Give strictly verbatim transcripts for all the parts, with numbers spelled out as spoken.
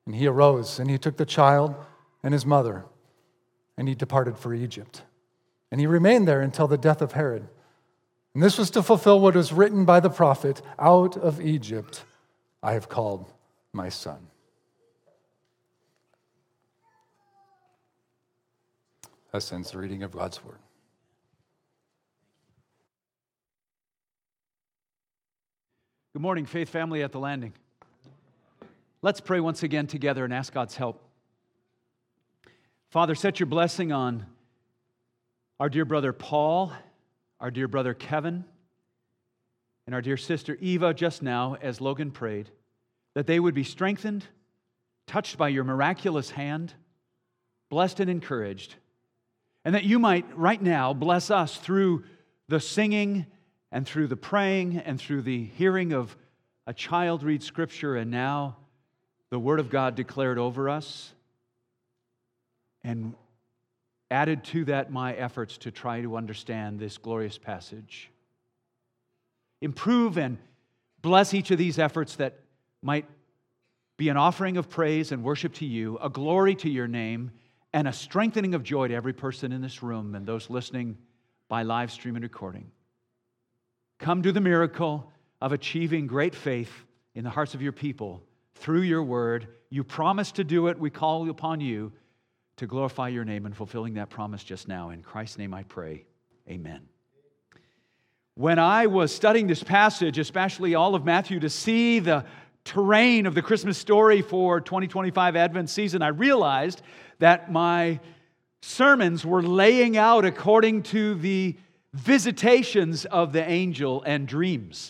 And he arose, and he took the child and his mother, and he departed for Egypt. And he remained there until the death of Herod. And this was to fulfill what was written by the prophet, "Out of Egypt I have called my son." Thus ends the reading of God's word. Good morning, Faith Family at the Landing. Let's pray once again together and ask God's help. Father, set your blessing on our dear brother Paul, our dear brother Kevin, and our dear sister Eva just now as Logan prayed, that they would be strengthened, touched by your miraculous hand, blessed and encouraged, and that you might right now bless us through the singing and through the praying and through the hearing of a child read Scripture and now the Word of God declared over us, and added to that my efforts to try to understand this glorious passage. Improve and bless each of these efforts that might be an offering of praise and worship to you, a glory to your name, and a strengthening of joy to every person in this room and those listening by live stream and recording. Come do the miracle of achieving great faith in the hearts of your people through your word. You promised to do it. We call upon you to glorify your name and fulfilling that promise just now. In Christ's name I pray. Amen. When I was studying this passage, especially all of Matthew, to see the terrain of the Christmas story for twenty twenty-five Advent season, I realized that my sermons were laying out according to the visitations of the angel and dreams.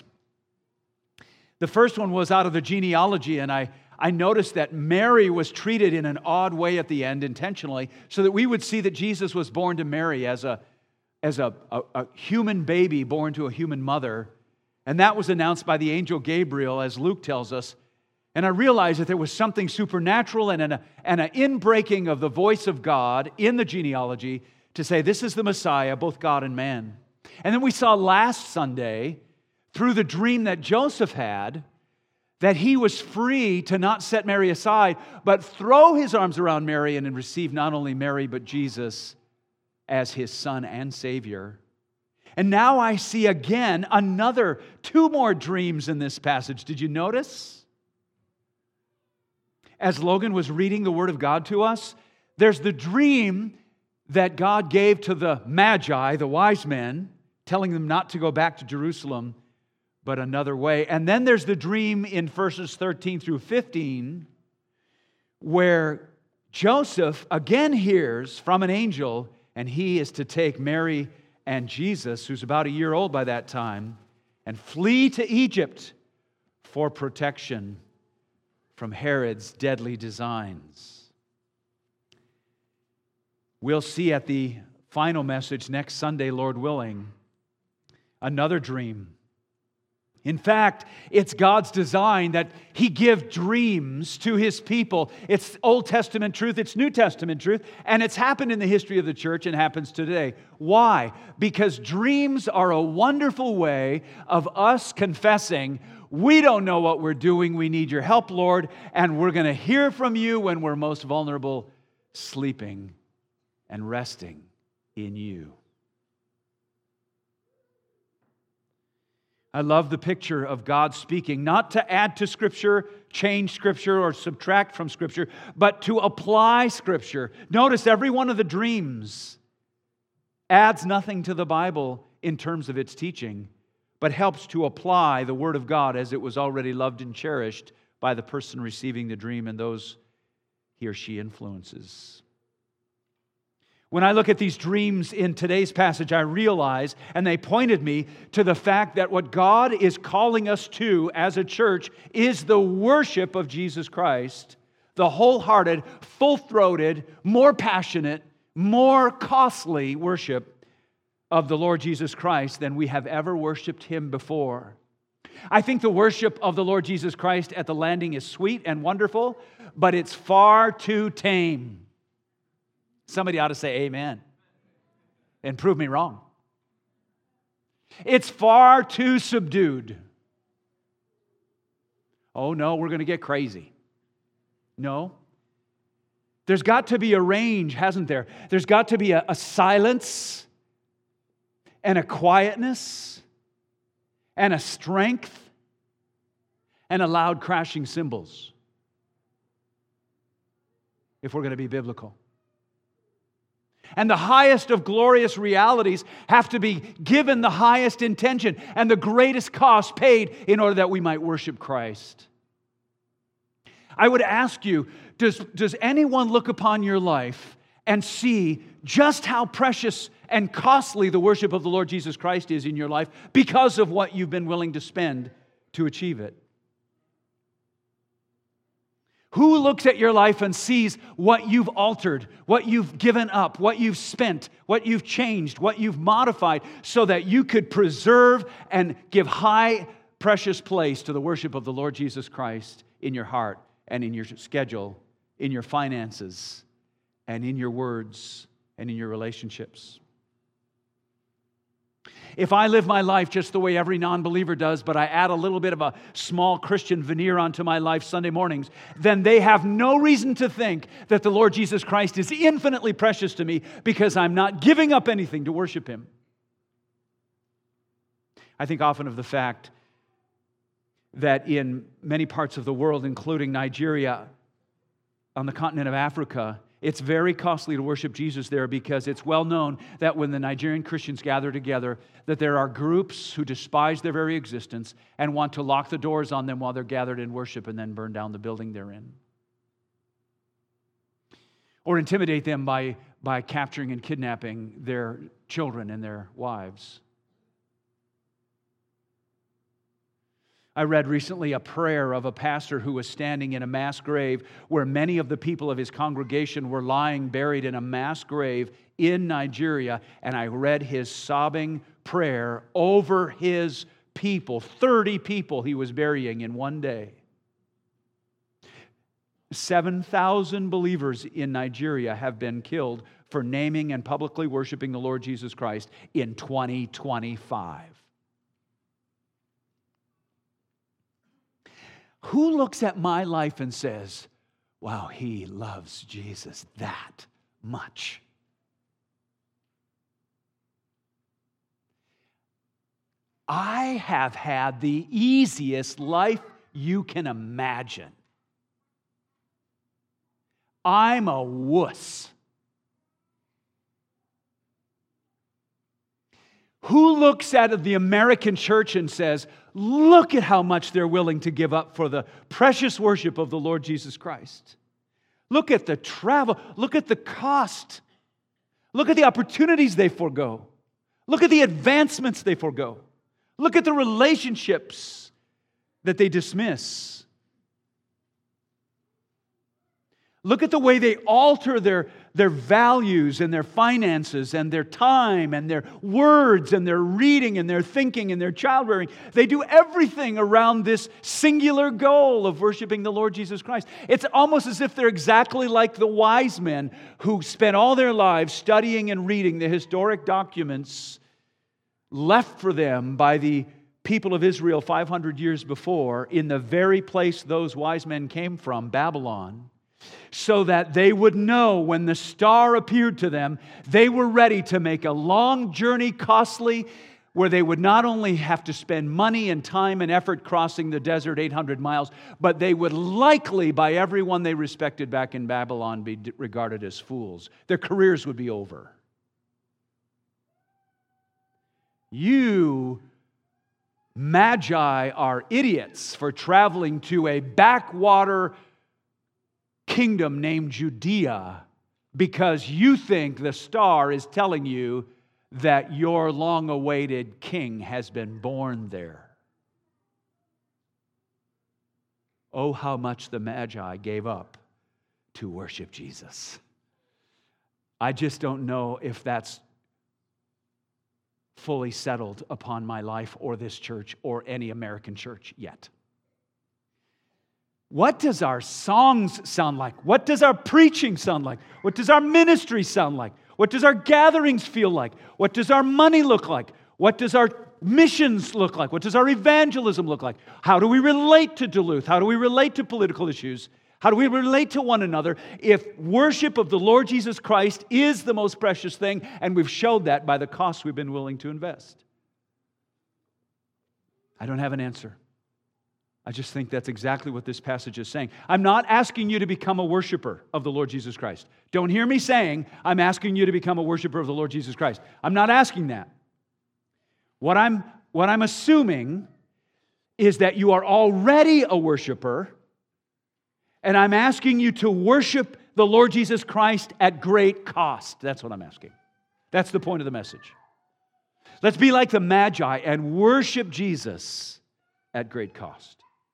The first one was out of the genealogy, and I, I noticed that Mary was treated in an odd way at the end, intentionally, so that we would see that Jesus was born to Mary as a, as a, a, a human baby born to a human mother. And that was announced by the angel Gabriel, as Luke tells us. And I realized that there was something supernatural and an, and an inbreaking of the voice of God in the genealogy to say, this is the Messiah, both God and man. And then we saw last Sunday, through the dream that Joseph had, that he was free to not set Mary aside, but throw his arms around Mary and receive not only Mary, but Jesus as his son and Savior. And now I see again another, two more dreams in this passage. Did you notice? As Logan was reading the Word of God to us, there's the dream that God gave to the Magi, the wise men, telling them not to go back to Jerusalem, but another way. And then there's the dream in verses thirteen through fifteen, where Joseph again hears from an angel, and he is to take Mary and Jesus, who's about a year old by that time, and flee to Egypt for protection from Herod's deadly designs. We'll see at the final message next Sunday, Lord willing, another dream. In fact, it's God's design that He give dreams to His people. It's Old Testament truth, it's New Testament truth, and it's happened in the history of the church and happens today. Why? Because dreams are a wonderful way of us confessing, we don't know what we're doing, we need your help, Lord, and we're going to hear from you when we're most vulnerable, sleeping and resting in you. I love the picture of God speaking, not to add to Scripture, change Scripture, or subtract from Scripture, but to apply Scripture. Notice every one of the dreams adds nothing to the Bible in terms of its teaching, but helps to apply the Word of God as it was already loved and cherished by the person receiving the dream and those he or she influences. When I look at these dreams in today's passage, I realize, and they pointed me to the fact that what God is calling us to as a church is the worship of Jesus Christ, the wholehearted, full-throated, more passionate, more costly worship of the Lord Jesus Christ than we have ever worshiped Him before. I think the worship of the Lord Jesus Christ at the Landing is sweet and wonderful, but it's far too tame. Somebody ought to say amen and prove me wrong. It's far too subdued. Oh no, we're going to get crazy. No. There's got to be a range, hasn't there? There's got to be a, a silence and a quietness and a strength and a loud crashing cymbals if we're going to be biblical. And the highest of glorious realities have to be given the highest intention and the greatest cost paid in order that we might worship Christ. I would ask you, does, does anyone look upon your life and see just how precious and costly the worship of the Lord Jesus Christ is in your life because of what you've been willing to spend to achieve it? Who looks at your life and sees what you've altered, what you've given up, what you've spent, what you've changed, what you've modified so that you could preserve and give high, precious place to the worship of the Lord Jesus Christ in your heart and in your schedule, in your finances, and in your words and in your relationships? If I live my life just the way every non-believer does, but I add a little bit of a small Christian veneer onto my life Sunday mornings, then they have no reason to think that the Lord Jesus Christ is infinitely precious to me because I'm not giving up anything to worship Him. I think often of the fact that in many parts of the world, including Nigeria, on the continent of Africa, it's very costly to worship Jesus there because it's well known that when the Nigerian Christians gather together, that there are groups who despise their very existence and want to lock the doors on them while they're gathered in worship and then burn down the building they're in. Or intimidate them by, by capturing and kidnapping their children and their wives. I read recently a prayer of a pastor who was standing in a mass grave where many of the people of his congregation were lying buried in a mass grave in Nigeria, and I read his sobbing prayer over his people, thirty people he was burying in one day. seven thousand believers in Nigeria have been killed for naming and publicly worshiping the Lord Jesus Christ in twenty twenty-five. Who looks at my life and says, wow, he loves Jesus that much? I have had the easiest life you can imagine. I'm a wuss. Who looks at the American church and says, look at how much they're willing to give up for the precious worship of the Lord Jesus Christ? Look at the travel. Look at the cost. Look at the opportunities they forego. Look at the advancements they forego. Look at the relationships that they dismiss. Look at the way they alter their, their values and their finances and their time and their words and their reading and their thinking and their child rearing. They do everything around this singular goal of worshiping the Lord Jesus Christ. It's almost as if they're exactly like the wise men who spent all their lives studying and reading the historic documents left for them by the people of Israel five hundred years before in the very place those wise men came from, Babylon, so that they would know when the star appeared to them, they were ready to make a long journey, costly, where they would not only have to spend money and time and effort crossing the desert eight hundred miles, but they would likely, by everyone they respected back in Babylon, be regarded as fools. Their careers would be over. You magi are idiots for traveling to a backwater kingdom named Judea because you think the star is telling you that your long-awaited king has been born there. Oh, how much the Magi gave up to worship Jesus. I just don't know if that's fully settled upon my life or this church or any American church yet. What does our songs sound like? What does our preaching sound like? What does our ministry sound like? What does our gatherings feel like? What does our money look like? What does our missions look like? What does our evangelism look like? How do we relate to Duluth? How do we relate to political issues? How do we relate to one another if worship of the Lord Jesus Christ is the most precious thing, and we've showed that by the cost we've been willing to invest? I don't have an answer. I just think that's exactly what this passage is saying. I'm not asking you to become a worshiper of the Lord Jesus Christ. Don't hear me saying, I'm asking you to become a worshiper of the Lord Jesus Christ. I'm not asking that. What I'm, what I'm assuming is that you are already a worshiper, and I'm asking you to worship the Lord Jesus Christ at great cost. That's what I'm asking. That's the point of the message. Let's be like the Magi and worship Jesus at great cost.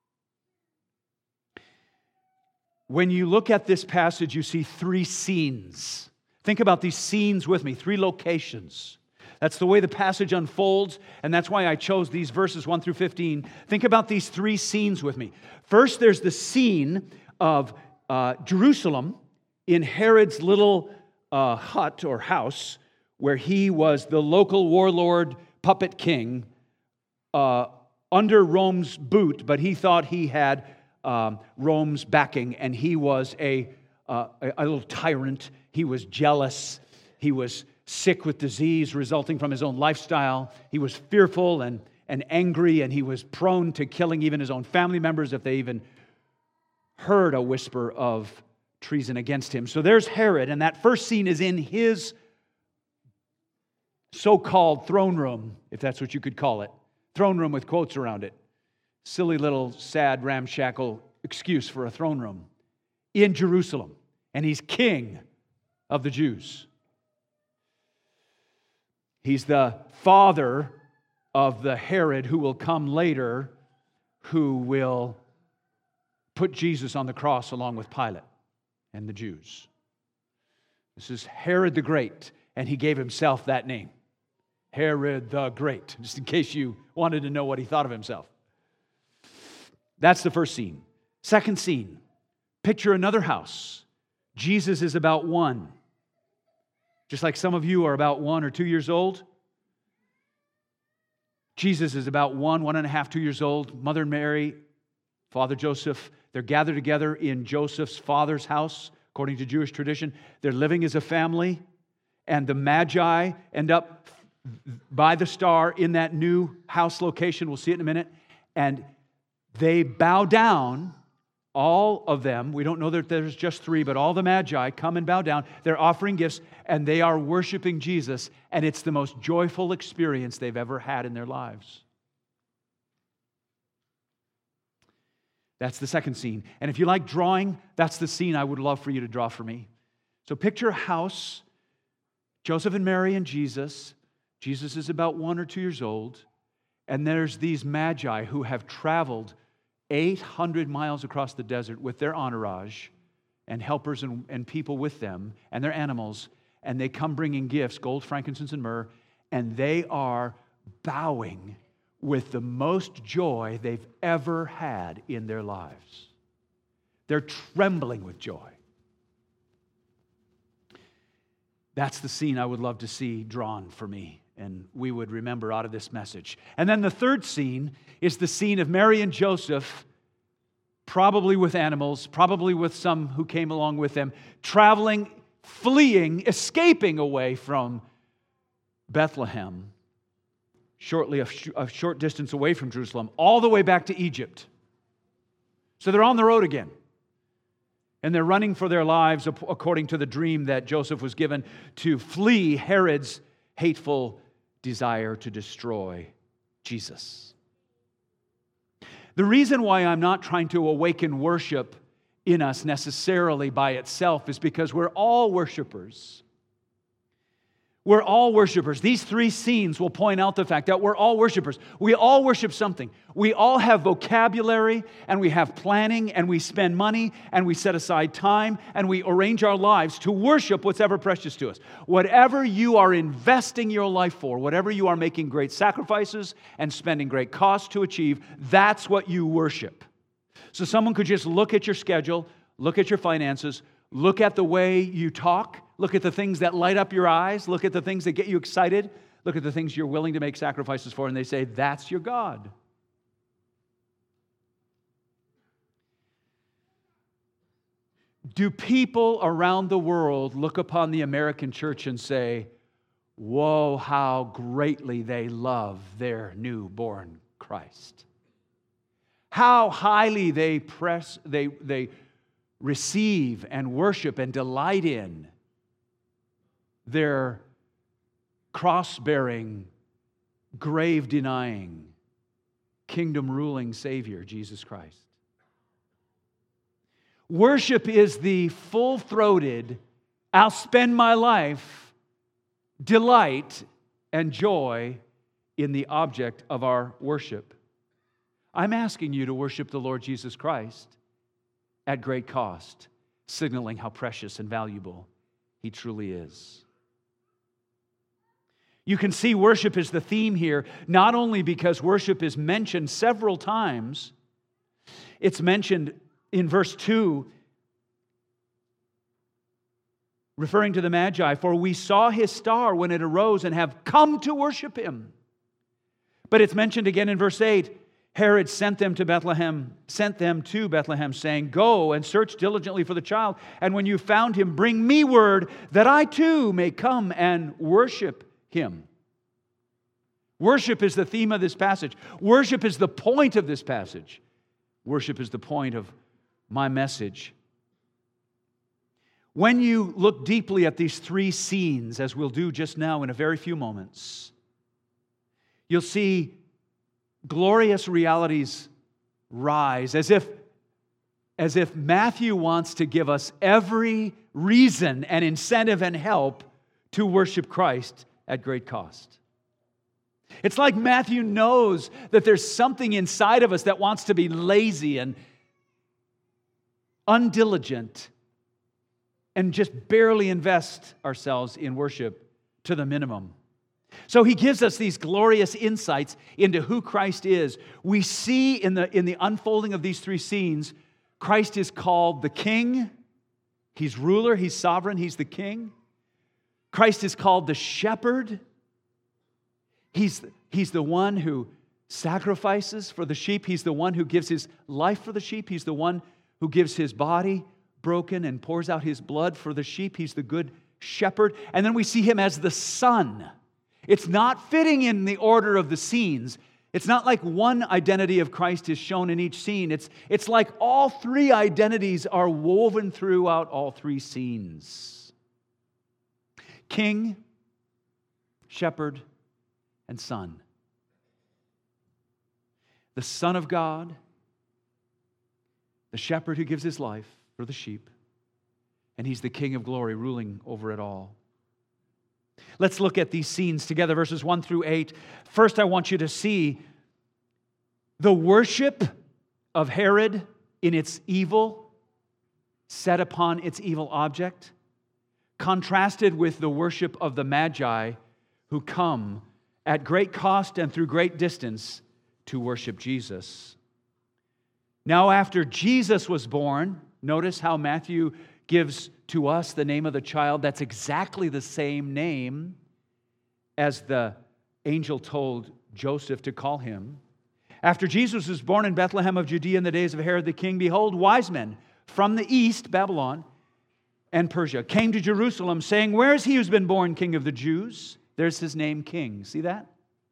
When you look at this passage, you see three scenes. Think about these scenes with me, three locations. That's the way the passage unfolds, and that's why I chose these verses one through fifteen. Think about these three scenes with me. First, there's the scene of uh, Jerusalem in Herod's little uh, hut or house, where he was the local warlord, puppet king, uh, under Rome's boot, but he thought he had um, Rome's backing, and he was a, uh, a, a little tyrant. He was jealous. He was sick with disease resulting from his own lifestyle. He was fearful and, and angry, and he was prone to killing even his own family members if they even heard a whisper of treason against him. So there's Herod, and that first scene is in his so-called throne room, if that's what you could call it. Throne room with quotes around it. Silly little sad ramshackle excuse for a throne room in Jerusalem. And he's king of the Jews. He's the father of the Herod who will come later, who will put Jesus on the cross along with Pilate and the Jews. This is Herod the Great, and he gave himself that name. Herod the Great, just in case you wanted to know what he thought of himself. That's the first scene. Second scene, picture another house. Jesus is about one. Just like some of you are about one or two years old. Jesus is about one, one and a half, two years old. Mother Mary, Father Joseph, they're gathered together in Joseph's father's house, according to Jewish tradition. They're living as a family, and the Magi end up by the star in that new house location. We'll see it in a minute. And they bow down, all of them. We don't know that there's just three, but all the Magi come and bow down. They're offering gifts, and they are worshiping Jesus, and it's the most joyful experience they've ever had in their lives. That's the second scene. And if you like drawing, that's the scene I would love for you to draw for me. So picture a house, Joseph and Mary and Jesus. Jesus is about one or two years old. And there's these Magi who have traveled eight hundred miles across the desert with their entourage and helpers and, and people with them and their animals. And they come bringing gifts, gold, frankincense, and myrrh. And they are bowing with the most joy they've ever had in their lives. They're trembling with joy. That's the scene I would love to see drawn for me, and we would remember out of this message. And then the third scene is the scene of Mary and Joseph, probably with animals, probably with some who came along with them, traveling, fleeing, escaping away from Bethlehem, shortly a, sh- a short distance away from Jerusalem, all the way back to Egypt. So they're on the road again. And they're running for their lives according to the dream that Joseph was given to flee Herod's hateful desire to destroy Jesus. The reason why I'm not trying to awaken worship in us necessarily by itself is because we're all worshipers. We're all worshipers. These three scenes will point out the fact that we're all worshipers. We all worship something. We all have vocabulary, and we have planning, and we spend money, and we set aside time, and we arrange our lives to worship what's ever precious to us. Whatever you are investing your life for, whatever you are making great sacrifices and spending great costs to achieve, that's what you worship. So someone could just look at your schedule, look at your finances, look at the way you talk, look at the things that light up your eyes, look at the things that get you excited, look at the things you're willing to make sacrifices for, and they say, that's your God. do people around the world look upon the American church and say, whoa, how greatly they love their newborn Christ? How highly they press, they, they receive and worship and delight in their cross-bearing, grave-denying, kingdom-ruling Savior, Jesus Christ. Worship is the full-throated, I'll spend my life, delight and joy in the object of our worship. I'm asking you to worship the Lord Jesus Christ at great cost, signaling how precious and valuable He truly is. You can see worship is the theme here, not only because worship is mentioned several times. It's mentioned in verse two, referring to the Magi, for we saw His star when it arose and have come to worship Him. But it's mentioned again in verse eight, Herod sent them to Bethlehem, sent them to Bethlehem, saying, go and search diligently for the child, and when you found him, bring me word that I too may come and worship Him. Worship is the theme of this passage. Worship is the point of this passage. Worship is the point of my message. When you look deeply at these three scenes, as we'll do just now in a very few moments, you'll see glorious realities rise, as if, as if Matthew wants to give us every reason and incentive and help to worship Christ at great cost. It's like Matthew knows that there's something inside of us that wants to be lazy and undiligent and just barely invest ourselves in worship to the minimum. So he gives us these glorious insights into who Christ is. We see in the, in the unfolding of these three scenes, Christ is called the King. He's ruler, He's sovereign, He's the King. Christ is called the Shepherd. He's, he's the one who sacrifices for the sheep. He's the one who gives His life for the sheep. He's the one who gives His body broken and pours out His blood for the sheep. He's the good shepherd. And then we see Him as the Son. It's not fitting in the order of the scenes. It's not like one identity of Christ is shown in each scene. It's, it's like all three identities are woven throughout all three scenes. King, shepherd, and Son. The Son of God, the shepherd who gives His life for the sheep, and He's the King of glory, ruling over it all. Let's look at these scenes together, verses one through eight. First, I want you to see the worship of Herod in its evil, set upon its evil object, contrasted with the worship of the Magi who come at great cost and through great distance to worship Jesus. Now, after Jesus was born, notice how Matthew gives to us the name of the child. That's exactly the same name as the angel told Joseph to call him. After Jesus was born in Bethlehem of Judea in the days of Herod the king, behold, wise men from the east, Babylon and Persia, came to Jerusalem, saying, where is he who's been born King of the Jews? There's his name, King. See that?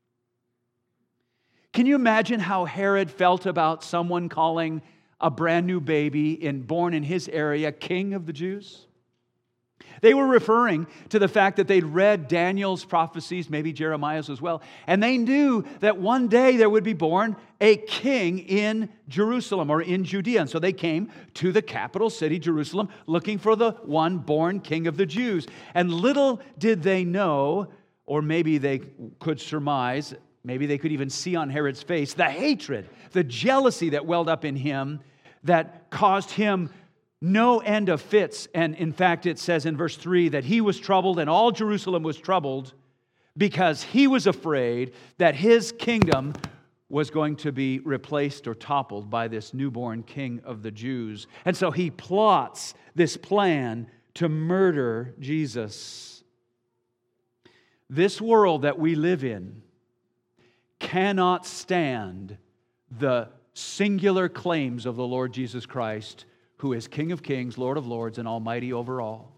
Can you imagine how Herod felt about someone calling a brand new baby in, born in his area King of the Jews? They were referring to the fact that they'd read Daniel's prophecies, maybe Jeremiah's as well, and they knew that one day there would be born a king in Jerusalem or in Judea. And so they came to the capital city, Jerusalem, looking for the one born King of the Jews. And little did they know, or maybe they could surmise, maybe they could even see on Herod's face, the hatred, the jealousy that welled up in him that caused him no end of fits. And in fact, it says in verse three that he was troubled and all Jerusalem was troubled because he was afraid that his kingdom was going to be replaced or toppled by this newborn King of the Jews. And so he plots this plan to murder Jesus. This world that we live in cannot stand the singular claims of the Lord Jesus Christ, who is King of kings, Lord of lords, and almighty over all.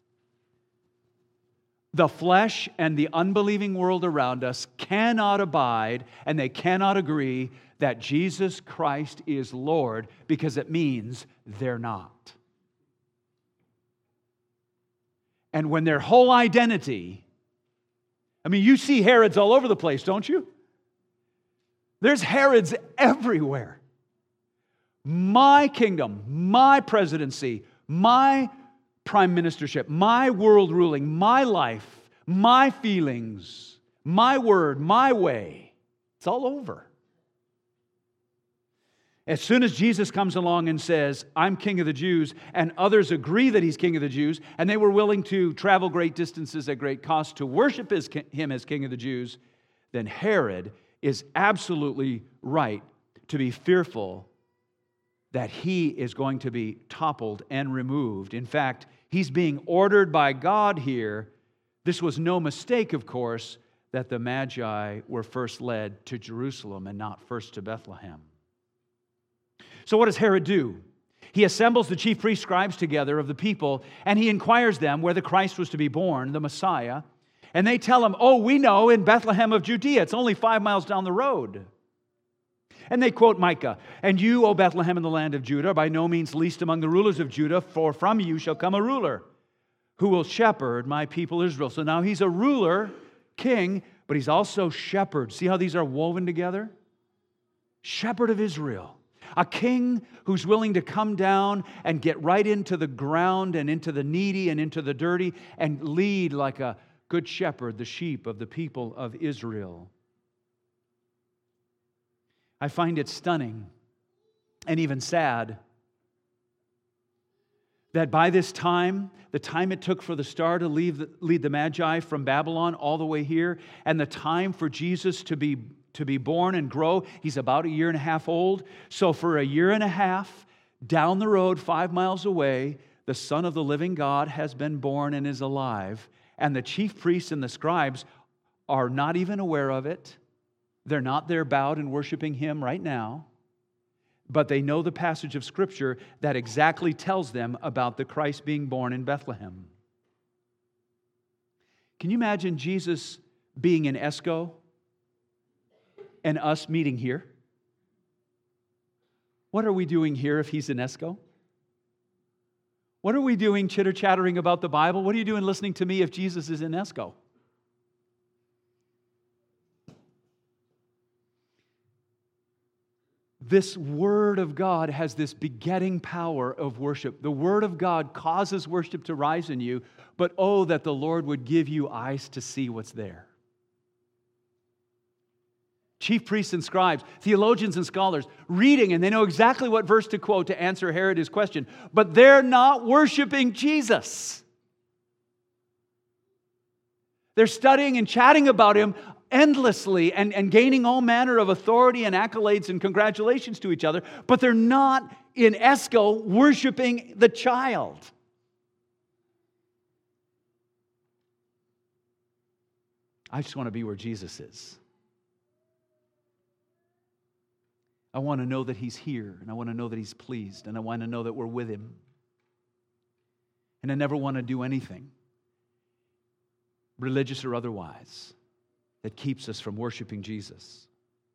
The flesh and the unbelieving world around us cannot abide, and they cannot agree that Jesus Christ is Lord, because it means they're not. And when their whole identity, I mean, you see Herods all over the place, don't you? There's Herods everywhere. My kingdom, my presidency, my prime ministership, my world ruling, my life, my feelings, my word, my way. It's all over. As soon as Jesus comes along and says, I'm King of the Jews, and others agree that He's King of the Jews, and they were willing to travel great distances at great cost to worship his, Him as King of the Jews, then Herod is absolutely right to be fearful that he is going to be toppled and removed. In fact, he's being ordered by God here. This was no mistake, of course, that the Magi were first led to Jerusalem and not first to Bethlehem. So what does Herod do? He assembles the chief priests, scribes together of the people, and he inquires them where the Christ was to be born, the Messiah. And they tell him, oh, we know, in Bethlehem of Judea. It's only five miles down the road. And they quote Micah, and you, O Bethlehem in the land of Judah, are by no means least among the rulers of Judah, for from you shall come a ruler who will shepherd my people Israel. So now he's a ruler, king, but he's also shepherd. See how these are woven together? Shepherd of Israel. A king who's willing to come down and get right into the ground and into the needy and into the dirty and lead like a good shepherd the sheep of the people of Israel. I find it stunning and even sad that by this time, the time it took for the star to leave, lead the Magi from Babylon all the way here, and the time for Jesus to be to be born and grow, he's about a year and a half old. So for a year and a half, down the road, five miles away, the Son of the living God has been born and is alive. And the chief priests and the scribes are not even aware of it. They're not there bowed and worshiping Him right now. But they know the passage of Scripture that exactly tells them about the Christ being born in Bethlehem. Can you imagine Jesus being in Esco and us meeting here? What are we doing here if He's in Esco? What are we doing chitter-chattering about the Bible? What are you doing listening to me if Jesus is in Esco? This Word of God has this begetting power of worship. The Word of God causes worship to rise in you, but oh, that the Lord would give you eyes to see what's there. Chief priests and scribes, theologians and scholars, reading, and they know exactly what verse to quote to answer Herod's question, but they're not worshiping Jesus. They're studying and chatting about Him endlessly and, and gaining all manner of authority and accolades and congratulations to each other, but they're not in Esco worshiping the child. I just want to be where Jesus is. I want to know that He's here, and I want to know that He's pleased, and I want to know that we're with Him. And I never want to do anything, religious or otherwise, that keeps us from worshiping Jesus.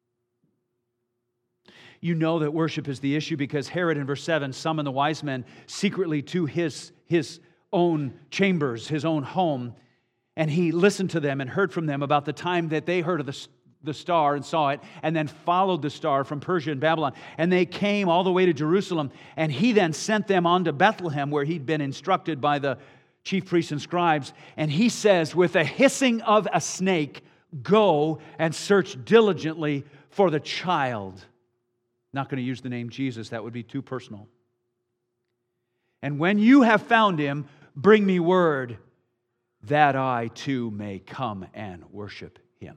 You know that worship is the issue because Herod in verse seven summoned the wise men secretly to his, his own chambers, his own home, and he listened to them and heard from them about the time that they heard of the the star and saw it, and then followed the star from Persia and Babylon. And they came all the way to Jerusalem, and he then sent them on to Bethlehem, where he'd been instructed by the chief priests and scribes. And he says, with the hissing of a snake, go and search diligently for the child. Not going to use the name Jesus, that would be too personal. And when you have found him, bring me word that I too may come and worship him.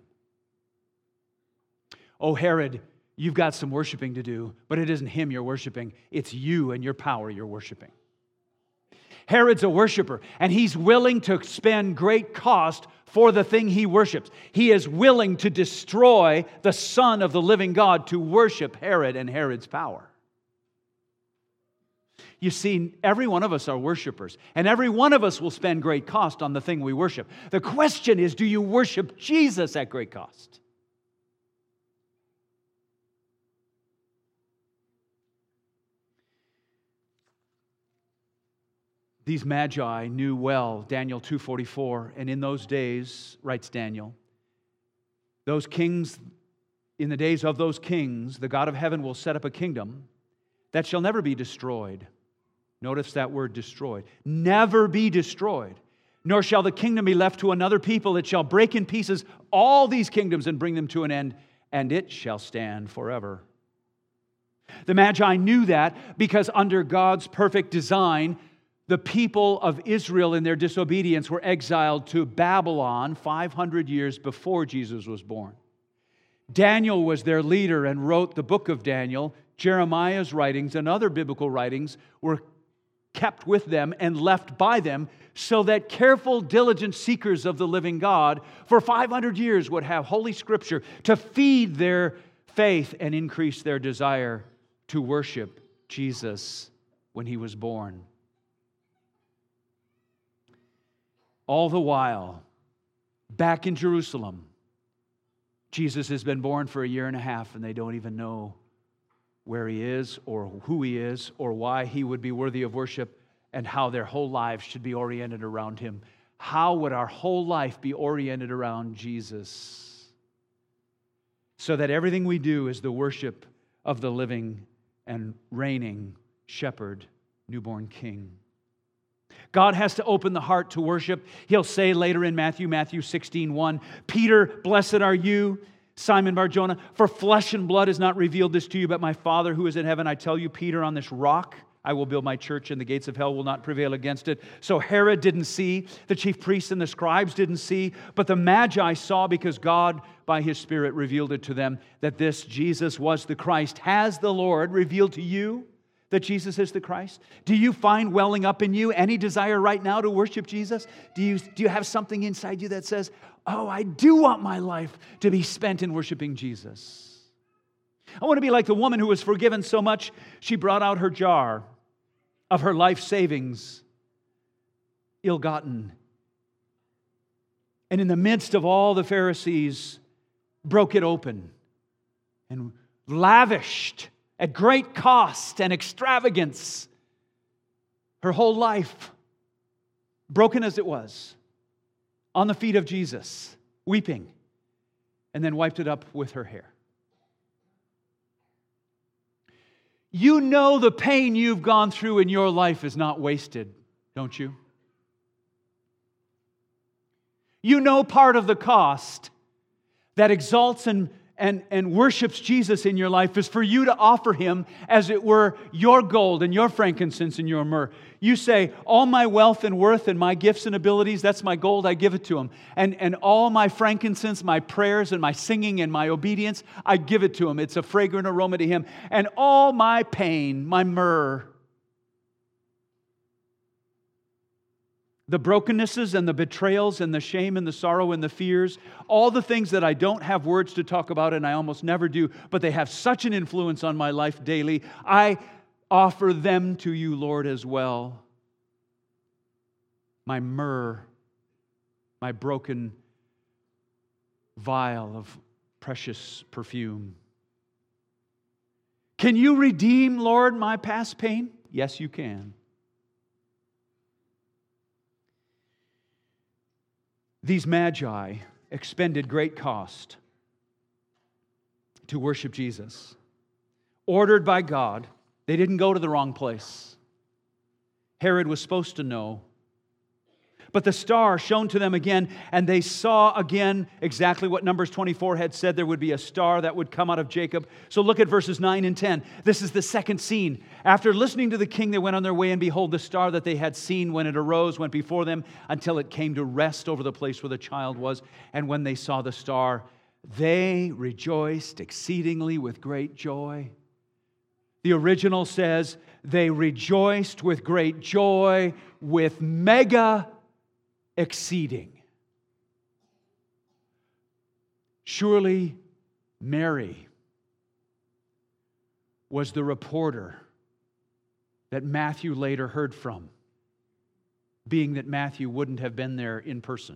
Oh, Herod, you've got some worshiping to do, but it isn't him you're worshiping. It's you and your power you're worshiping. Herod's a worshiper, and he's willing to spend great cost for the thing he worships. He is willing to destroy the Son of the living God to worship Herod and Herod's power. You see, every one of us are worshipers, and every one of us will spend great cost on the thing we worship. The question is, do you worship Jesus at great cost? These magi knew well Daniel two forty-four, and in those days, writes Daniel, those kings, in the days of those kings, the God of heaven will set up a kingdom that shall never be destroyed. Notice that word destroyed. Never be destroyed. Nor shall the kingdom be left to another people. It shall break in pieces all these kingdoms and bring them to an end, and it shall stand forever. The Magi knew that because under God's perfect design, the people of Israel in their disobedience were exiled to Babylon five hundred years before Jesus was born. Daniel was their leader and wrote the book of Daniel. Jeremiah's writings and other biblical writings were kept with them and left by them so that careful, diligent seekers of the living God for five hundred years would have Holy Scripture to feed their faith and increase their desire to worship Jesus when He was born. All the while, back in Jerusalem, Jesus has been born for a year and a half, and they don't even know where He is or who He is or why He would be worthy of worship and how their whole lives should be oriented around Him. How would our whole life be oriented around Jesus? So that everything we do is the worship of the living and reigning shepherd, newborn King. God has to open the heart to worship. He'll say later in Matthew, Matthew sixteen one, Peter, blessed are you, Simon Bar-Jonah, for flesh and blood has not revealed this to you, but my Father who is in heaven. I tell you, Peter, on this rock I will build my church, and the gates of hell will not prevail against it. So Herod didn't see, the chief priests and the scribes didn't see, but the Magi saw because God, by His Spirit, revealed it to them that this Jesus was the Christ. Has the Lord revealed to you that Jesus is the Christ? Do you find welling up in you any desire right now to worship Jesus? Do you, do you have something inside you that says, oh, I do want my life to be spent in worshiping Jesus? I want to be like the woman who was forgiven so much, she brought out her jar of her life savings, ill-gotten. And in the midst of all the Pharisees, broke it open and lavished at great cost and extravagance her whole life, broken as it was, on the feet of Jesus, weeping, and then wiped it up with her hair. You know the pain you've gone through in your life is not wasted, don't you? You know part of the cost that exalts and And, and worships Jesus in your life is for you to offer Him, as it were, your gold and your frankincense and your myrrh. You say, all my wealth and worth and my gifts and abilities, that's my gold, I give it to Him. And, and all my frankincense, my prayers and my singing and my obedience, I give it to Him. It's a fragrant aroma to Him. And all my pain, my myrrh, the brokennesses and the betrayals and the shame and the sorrow and the fears, all the things that I don't have words to talk about and I almost never do, but they have such an influence on my life daily, I offer them to you, Lord, as well. My myrrh, my broken vial of precious perfume. Can you redeem, Lord, my past pain? Yes, you can. These magi expended great cost to worship Jesus. Ordered by God, they didn't go to the wrong place. Herod was supposed to know. But the star shone to them again, and they saw again exactly what Numbers twenty-four had said. There would be a star that would come out of Jacob. So look at verses nine and ten. This is the second scene. After listening to the king, they went on their way, and behold, the star that they had seen when it arose went before them until it came to rest over the place where the child was. And when they saw the star, they rejoiced exceedingly with great joy. The original says, they rejoiced with great joy, with mega exceeding. Surely Mary was the reporter that Matthew later heard from, being that Matthew wouldn't have been there in person,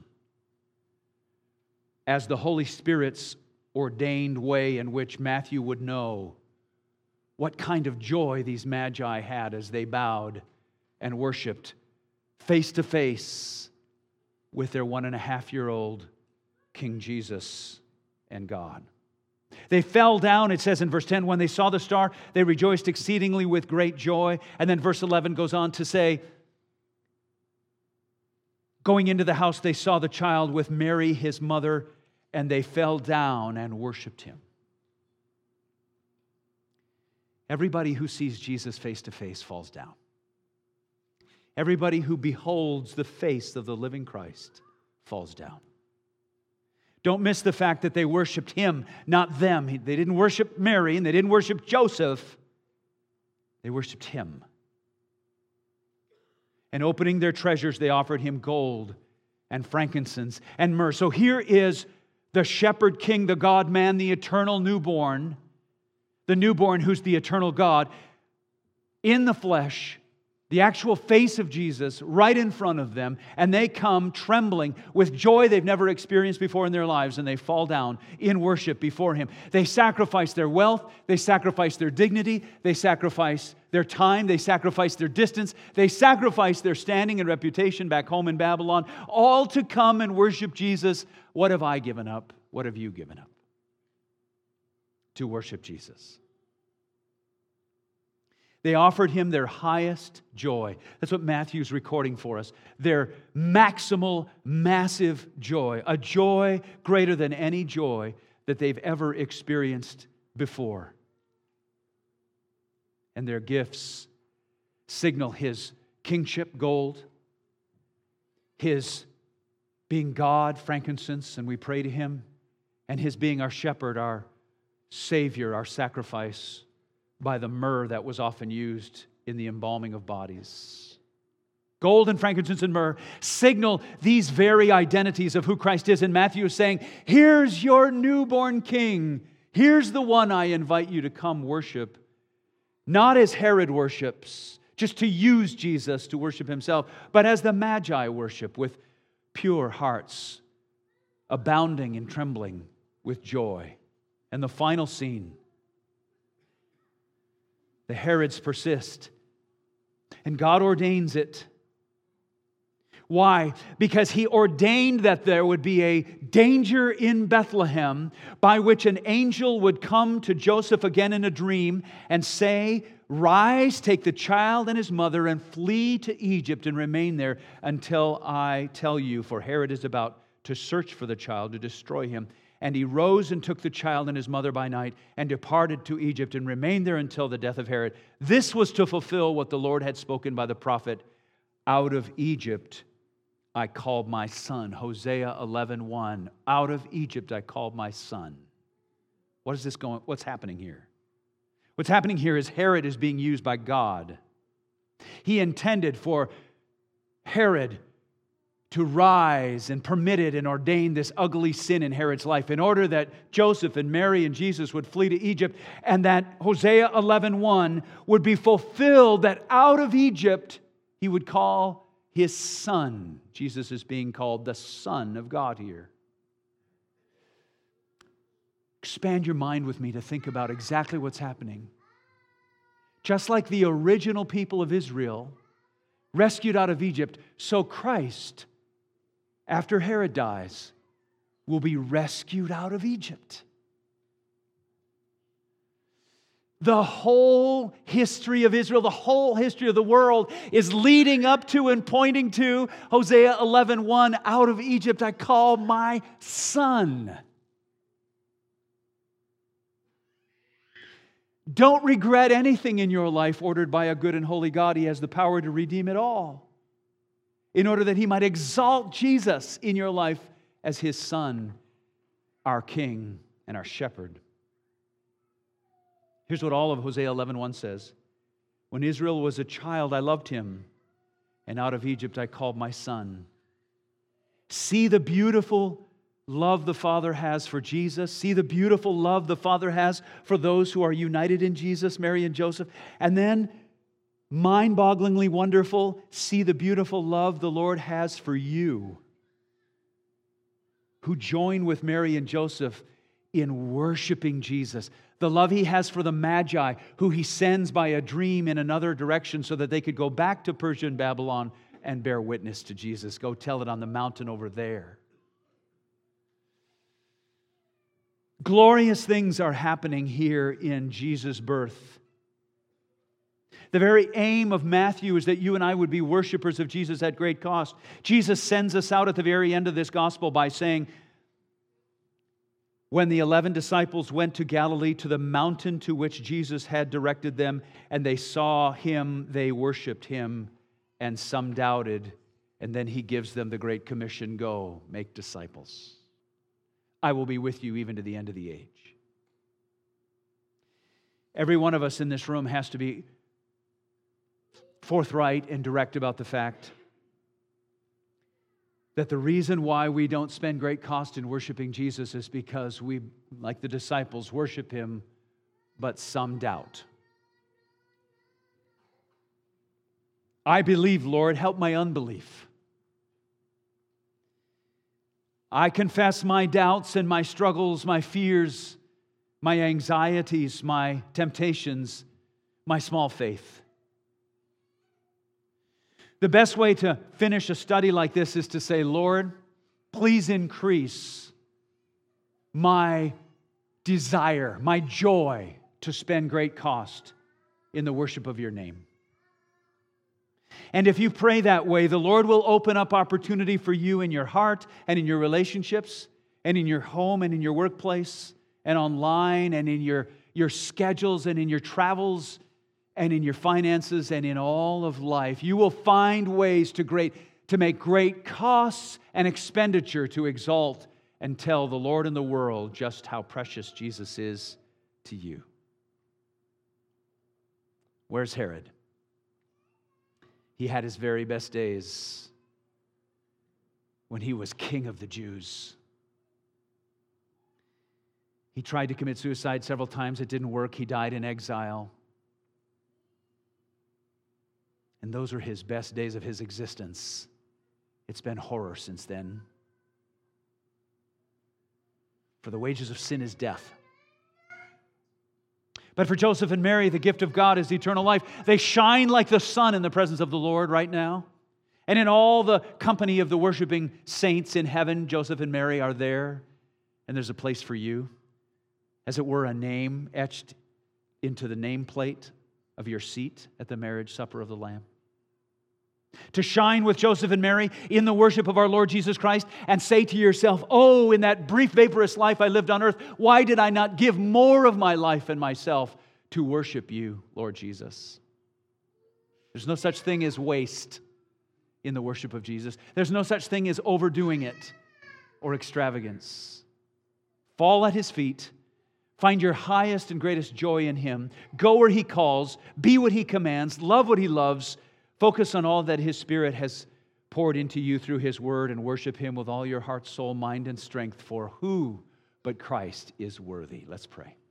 as the Holy Spirit's ordained way in which Matthew would know what kind of joy these magi had as they bowed and worshiped face to face with their one and a half year old King Jesus and God. They fell down, it says in verse ten, when they saw the star, they rejoiced exceedingly with great joy. And then verse eleven goes on to say, going into the house, they saw the child with Mary, his mother, and they fell down and worshiped him. Everybody who sees Jesus face to face falls down. Everybody who beholds the face of the living Christ falls down. Don't miss the fact that they worshiped him, not them. They didn't worship Mary and they didn't worship Joseph. They worshiped him. And opening their treasures, they offered him gold and frankincense and myrrh. So here is the shepherd king, the God-man, the eternal newborn, the newborn who's the eternal God, in the flesh, the actual face of Jesus right in front of them, and they come trembling with joy they've never experienced before in their lives, and they fall down in worship before him. They sacrifice their wealth, they sacrifice their dignity, they sacrifice their time, they sacrifice their distance, they sacrifice their standing and reputation back home in Babylon, all to come and worship Jesus. What have I given up? What have you given up to worship Jesus? They offered him their highest joy. That's what Matthew's recording for us. Their maximal, massive joy. A joy greater than any joy that they've ever experienced before. And their gifts signal his kingship, gold, his being God, frankincense, and we pray to him, and his being our shepherd, our Savior, our sacrifice, by the myrrh that was often used in the embalming of bodies. Gold and frankincense and myrrh signal these very identities of who Christ is. And Matthew is saying, here's your newborn king. Here's the one I invite you to come worship. Not as Herod worships, just to use Jesus to worship himself, but as the Magi worship, with pure hearts, abounding and trembling with joy. And the final scene, the Herods persist, and God ordains it. Why? Because he ordained that there would be a danger in Bethlehem by which an angel would come to Joseph again in a dream and say, rise, take the child and his mother and flee to Egypt and remain there until I tell you, for Herod is about to search for the child to destroy him. And he rose and took the child and his mother by night and departed to Egypt and remained there until the death of Herod. This was to fulfill what the Lord had spoken by the prophet, out of Egypt I called my son. Hosea eleven one. Out of Egypt I called my son. What is this going? What's happening here? What's happening here is Herod is being used by God. He intended for Herod to rise and permitted and ordained this ugly sin in Herod's life in order that Joseph and Mary and Jesus would flee to Egypt, and that Hosea eleven one would be fulfilled, that out of Egypt he would call his son. Jesus is being called the Son of God here. Expand your mind with me to think about exactly what's happening. Just like the original people of Israel rescued out of Egypt, so Christ, after Herod dies, will be rescued out of Egypt. The whole history of Israel, the whole history of the world is leading up to and pointing to Hosea eleven one. Out of Egypt I call my son. Don't regret anything in your life ordered by a good and holy God. He has the power to redeem it all, in order that He might exalt Jesus in your life as His Son, our King and our Shepherd. Here's what all of Hosea eleven one says. When Israel was a child, I loved him, and out of Egypt I called my son. See the beautiful love the Father has for Jesus. See the beautiful love the Father has for those who are united in Jesus, Mary and Joseph. And then mind-bogglingly wonderful, see the beautiful love the Lord has for you, who join with Mary and Joseph in worshiping Jesus. The love He has for the Magi, who He sends by a dream in another direction so that they could go back to Persia and Babylon and bear witness to Jesus. Go tell it on the mountain over there. Glorious things are happening here in Jesus' birth. The very aim of Matthew is that you and I would be worshipers of Jesus at great cost. Jesus sends us out at the very end of this gospel by saying, when the eleven disciples went to Galilee, to the mountain to which Jesus had directed them, and they saw Him, they worshiped Him, and some doubted. And then He gives them the Great Commission, go, make disciples. I will be with you even to the end of the age. Every one of us in this room has to be forthright and direct about the fact that the reason why we don't spend great cost in worshiping Jesus is because we, like the disciples, worship Him, but some doubt. I believe, Lord, help my unbelief. I confess my doubts and my struggles, my fears, my anxieties, my temptations, my small faith. The best way to finish a study like this is to say, Lord, please increase my desire, my joy to spend great cost in the worship of Your name. And if you pray that way, the Lord will open up opportunity for you in your heart and in your relationships and in your home and in your workplace and online and in your, your schedules and in your travels and in your finances and in all of life. You will find ways to great to make great costs and expenditure to exalt and tell the Lord and the world just how precious Jesus is to you. Where's Herod? He had his very best days when he was king of the Jews. He tried to commit suicide several times. It didn't work. He died in exile. And those were his best days of his existence. It's been horror since then. For the wages of sin is death. But for Joseph and Mary, the gift of God is eternal life. They shine like the sun in the presence of the Lord right now. And in all the company of the worshiping saints in heaven, Joseph and Mary are there. And there's a place for you. As it were, a name etched into the nameplate of your seat at the marriage supper of the Lamb. To shine with Joseph and Mary in the worship of our Lord Jesus Christ and say to yourself, oh, in that brief vaporous life I lived on earth, why did I not give more of my life and myself to worship You, Lord Jesus? There's no such thing as waste in the worship of Jesus. There's no such thing as overdoing it or extravagance. Fall at His feet. Find your highest and greatest joy in Him. Go where He calls. Be what He commands. Love what He loves. Focus on all that His Spirit has poured into you through His Word and worship Him with all your heart, soul, mind, and strength. For who but Christ is worthy? Let's pray.